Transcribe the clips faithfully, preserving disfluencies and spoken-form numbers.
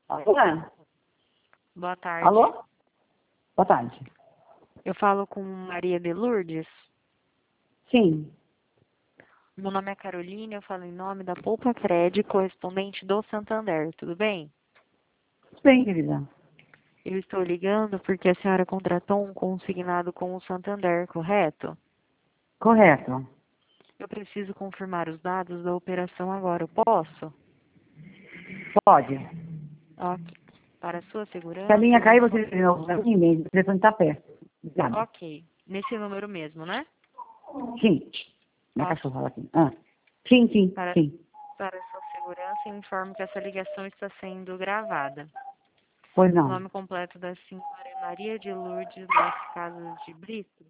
Alô? Boa tarde. Alô? Boa tarde. Eu falo com Maria de Lourdes. Sim. Meu nome é Carolina, eu falo em nome da Poupa Cred, correspondente do Santander, tudo bem? Tudo bem, querida. Eu estou ligando porque a senhora contratou um consignado com o Santander, correto? Correto. Eu preciso confirmar os dados da operação agora, eu posso? Pode. Ok. Para sua Se a segurança... linha cair, você informo- tem novo pra mim mesmo. O telefone está perto. Obrigada. Ok. Nesse número mesmo, né? Sim. Minha Ok. cachorra aqui. Ah. Sim, sim, Para, sim. para sua segurança, eu informo que essa ligação está sendo gravada. Pois O não. nome completo da senhora é Maria de Lourdes das Casas de Brito.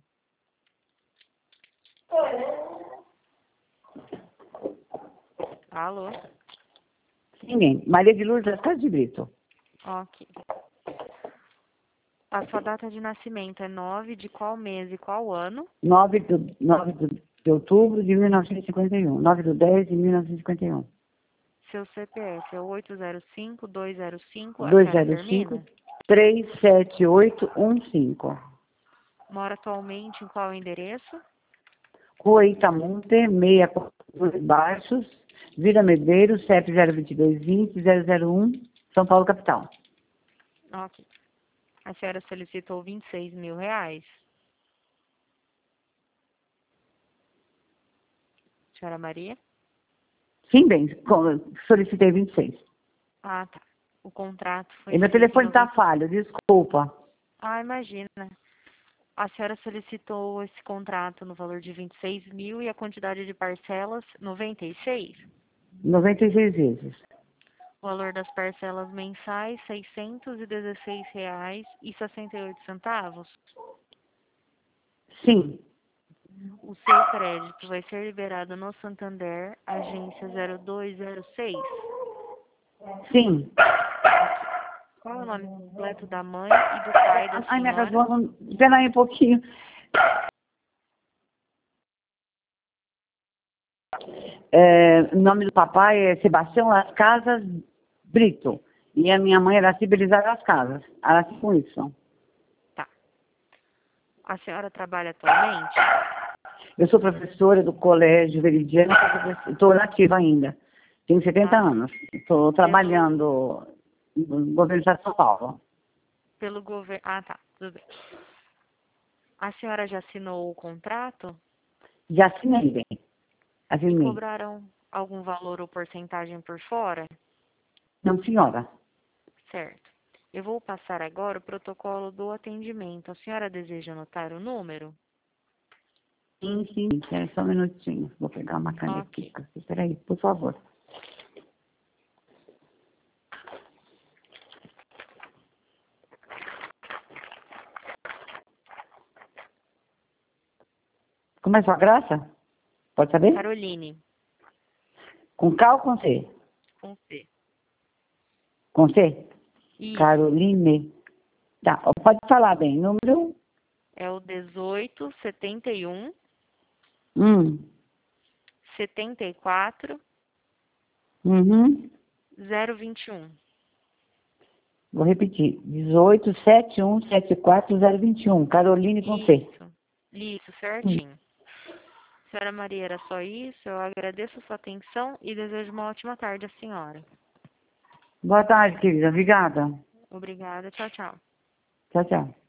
Alô? Ninguém. Maria de Lourdes das Casas de Brito. Ok. A sua data de nascimento é nove de qual mês e qual ano? nove de, nove de, de outubro de mil novecentos e cinquenta e um. nove de dez de mil novecentos e cinquenta e um. Seu C P F é oito zero cinco, dois zero cinco, a dois senhora zero cinco, termina? três sete oito um cinco. Mora atualmente em qual endereço? Rua Itamunte, seis quatro Baixos, Vila Medeiros, C E P zero dois dois vinte zero zero um, São Paulo, capital. Ok. A senhora solicitou vinte e seis mil reais. Senhora Maria? Sim, bem, com- solicitei vinte e seis. Ah, tá. O contrato foi E meu feito telefone no está vinte... falho, desculpa. Ah, imagina. A senhora solicitou esse contrato no valor de vinte e seis mil e a quantidade de parcelas noventa e seis. noventa e seis vezes. O valor das parcelas mensais seiscentos e dezesseis reais e sessenta e oito centavos. Sim, O seu crédito vai ser liberado no Santander, agência zero dois zero seis. sim. Qual é o nome completo da mãe e do pai da Ai, minha senhora? cachorra, não- espera aí um pouquinho. É, o nome do papai é Sebastião Las Casas Brito. E a minha mãe era Cibilizar Las Casas. Era assim com isso. Tá. A senhora trabalha atualmente? Eu sou professora do Colégio Veridiano, estou nativa ainda. Tenho setenta Ah, anos. Estou pelo, trabalhando no governo do estado de São Paulo. pelo governo... Ah, tá. Tudo bem. A senhora já assinou o contrato? Já assinei, bem. E Assinei. cobraram algum valor ou porcentagem por fora? Não, senhora. Certo. Eu vou passar agora o protocolo do atendimento. A senhora deseja anotar o número? Sim, sim. É só um minutinho. Vou pegar uma Ok. canetica. Espera aí, por favor. Como é sua graça? Pode saber? Caroline, Com K ou com C? com C. Com C? Isso. Caroline. Tá, pode falar bem. Número? É o dezoito, setenta e um, Hum. setenta e quatro, Uhum. zero vinte e um. Vou repetir. dezoito, setenta e um, setenta e quatro, zero vinte e um. Caroline com C. Isso. Isso, Hum. certinho. Senhora Maria, era só isso. Eu agradeço a sua atenção e desejo uma ótima tarde à senhora. Boa tarde, querida. Obrigada. Obrigada. Tchau, tchau. Tchau, tchau.